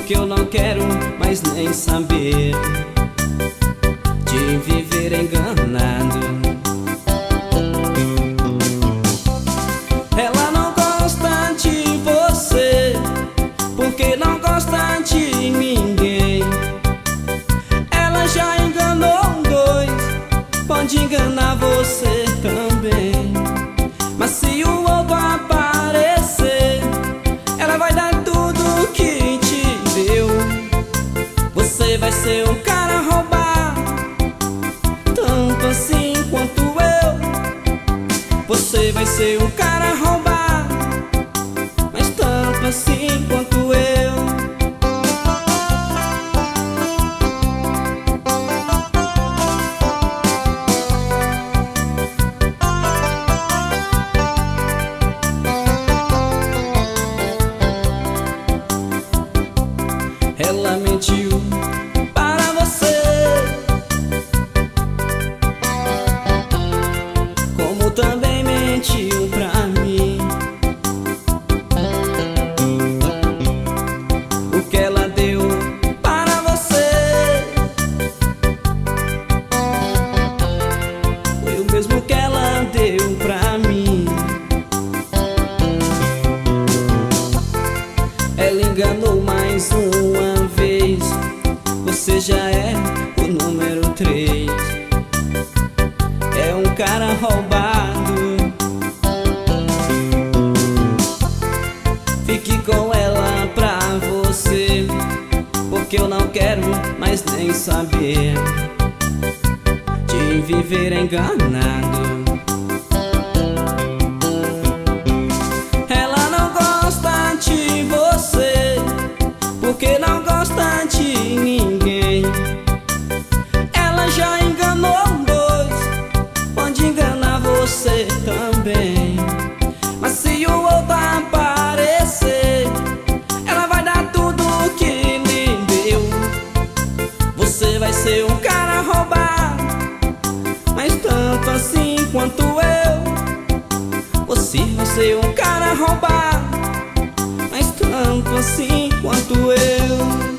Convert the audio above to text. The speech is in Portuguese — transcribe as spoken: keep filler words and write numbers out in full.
porque eu não quero mais nem saber de viver enganado. Ela não gosta de você, porque não gosta de ninguém. Ela já enganou dois, pode enganar você também. Mas se o outro aparecer, ela vai dar tudo que te deu. Você vai ser um cara roubado, tanto assim quanto eu. Você vai ser um cara roubado, mas tanto assim quanto eu. Ela mentiu para você, como também mentiu pra mim. O que ela deu para você foi o mesmo que ela deu pra mim. Ela enganou mais uma vez, você já é o número três. É um cara roubado. Fique com ela pra você, porque eu não quero mais nem saber de viver enganado. Ela não gosta de você, porque não gosta de ninguém. Ela já enganou dois, pode enganar você também. Mas se o outro aparecer, ela vai dar tudo que lhe deu. Você vai ser um cara roubado, mas tanto assim quanto eu. Você vai ser um cara roubado, mas tanto assim quanto eu.